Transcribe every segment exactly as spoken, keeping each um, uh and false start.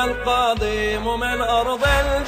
أيها القادم من أرض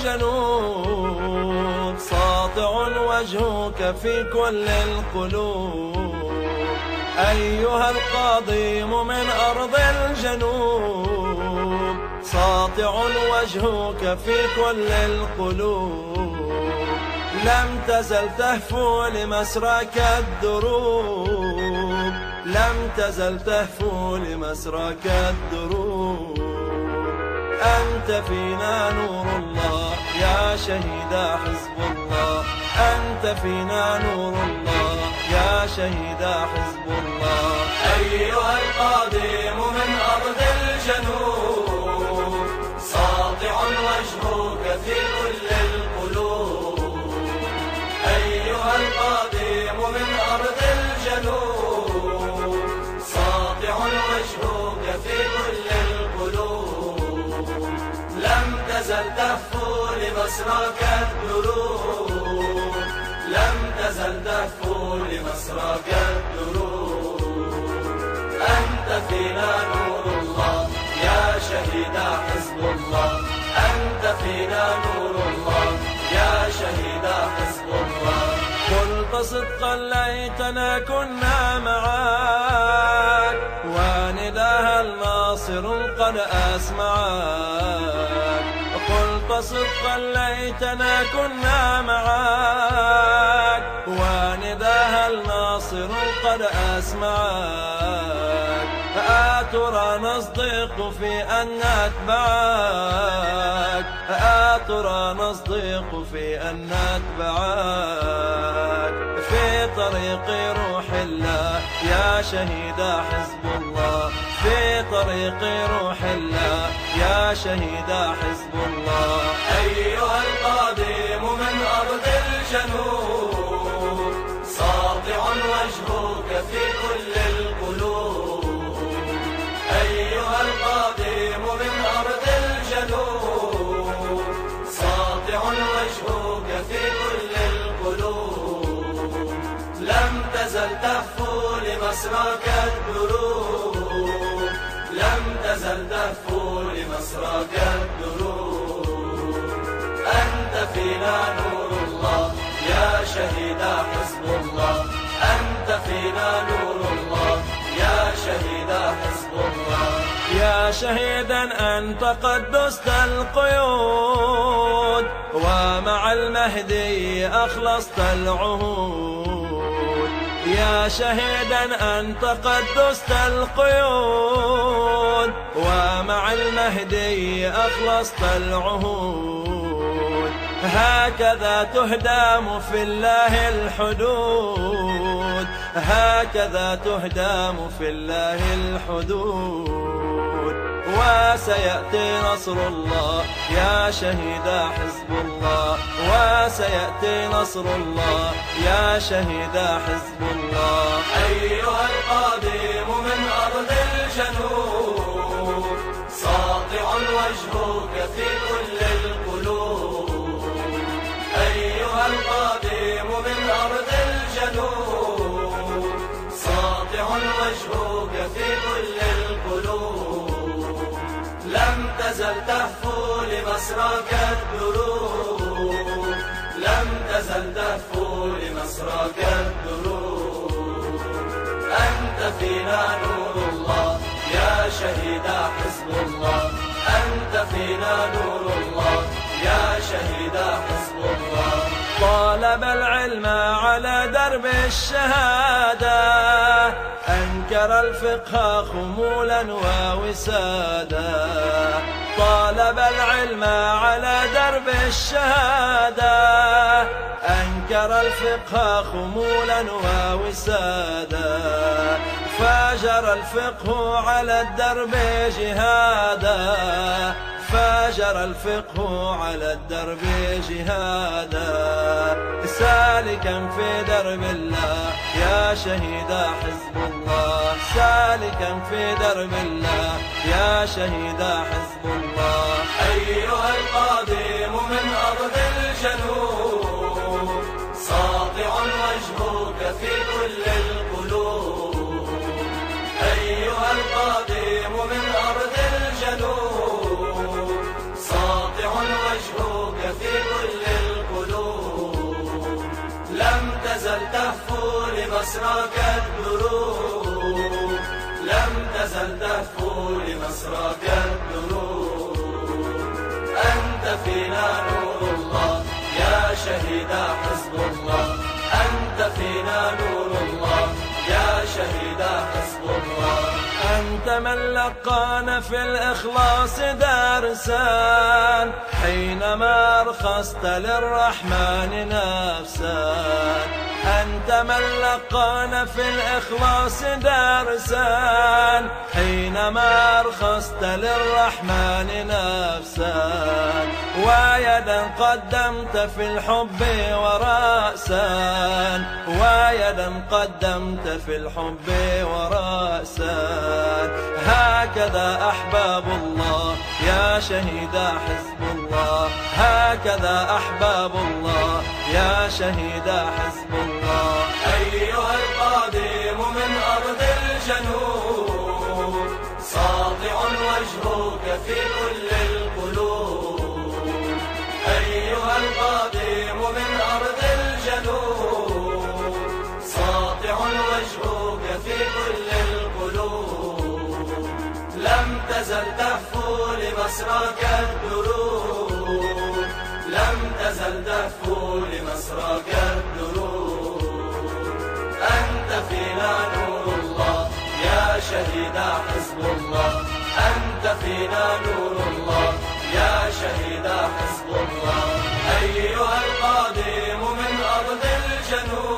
الجنوب، ساطع وجهك في كل القلوب. أيها القادم من أرض الجنوب، ساطع وجهك في كل القلوب. لم تزل تهفو لمسرك الدروب، لم تزل تهفو لمسرك الدروب. أنت فينا نور الله يا شهيد حزب الله، أنت فينا نور الله يا شهيد حزب الله. أيها القادم من أرض الجنوب، ساطع وجهك في كل القلوب. أيها القادم من أرض الجنوب، ساطع وجهك في كل القلوب. لم تزل تهفو لمسرك الدروب، لم تزل تهفو لمسرك الدروب. أنت فينا نور الله يا شهيد حزب الله، أنت فينا نور الله يا شهيد حزب الله. قلت صدقا ليتنا كنا معاك، ونداها الناصر قد أسمعك. قلت صدقا ليتنا كنا معاك، ونداها الناصر قد أسمعك. أترى نصدق في أن نتبعك، أترى نصدق في أن نتبعك. في طريق روح الله يا شهيد حزب الله، في طريق روح الله يا شهيد حزب الله. أيها القادم من أرض الجنوب، ساطع وجهك في كل القلوب. أيها القادم من أرض الجنوب، ساطع وجهك في كل القلوب. لم تزل تهفو لمسرك الدروب، لم تزل تهفو لمسرك الدروب. أنت فينا نور الله يا شهيد حزب الله، أنت فينا نور الله يا شهيد حزب الله. يا شهيدا أنت قد دست القيود، ومع المهدي أخلصت العهود. يا شهيدا أنت قد دست القيود، ومع المهدي أخلصت العهود. هكذا تهدم في الله الحدود، هكذا تهدم في الله الحدود. وسيأتي نصر الله يا شهيد حزب الله، وسيأتي نصر الله يا شهيد حزب الله. أيها القادم من أرض الجنوب، ساطع وجهك في كل القلوب. أيها القادم من أرض الجنوب، ساطع وجهك في كل القلوب. لم تزل تهفو لمسرك الدروب، لم تزل تهفو لمسرك الدروب. أنت فينا نور الله يا شهيد حزب الله، أنت فينا نور الله يا شهيد حزب الله. طالب العلم على درب الشهادة، أنكر الفقه خمولا ووسادا. طالب العلم على درب الشهادة، أنكر الفقه خمولا ووسادا. فاجر الفقه على الدرب جهادا، فاجر الفقه على الدرب جهادا. سالكا في درب الله يا شهيد حزب الله، سالكا في درب الله يا شهيد حزب الله. أيها القادم من أرض الجنوب، ساطع وجهك في كل القلوب. أيها القادم من أرض الجنوب، لمسراك الدروب، لم تزل تهفو لمسراك الدروب. أنت فينا نور الله يا شهيد حزب الله، أنت فينا نور الله يا شهيد حزب الله. أنت من لقانا في الإخلاص درسا، حينما أرخصت للرحمن نفسا. أنت من لقانا في الإخلاص درسا، حينما أرخصت للرحمن نفسا. ويدا قدمت في الحب ورأسا، ويدا قدمت في الحب ورأسا. هكذا أحباب الله يا شهيد حزب الله، هكذا أحباب الله يا شهيد حزب الله. أيها القادم من أرض الجنوب، ساطع وجهك في كل القلوب. أيها القادم من أرض الجنوب، ساطع وجهك في كل القلوب. لم تزل تهفو لمسراك الدروب، لم تزل تهفو لمسراك الدروب. أنت فينا نور الله يا شهيد حزب الله، أنت فينا نور الله يا شهيد حزب الله. أيها القادم من أرض الجنوب،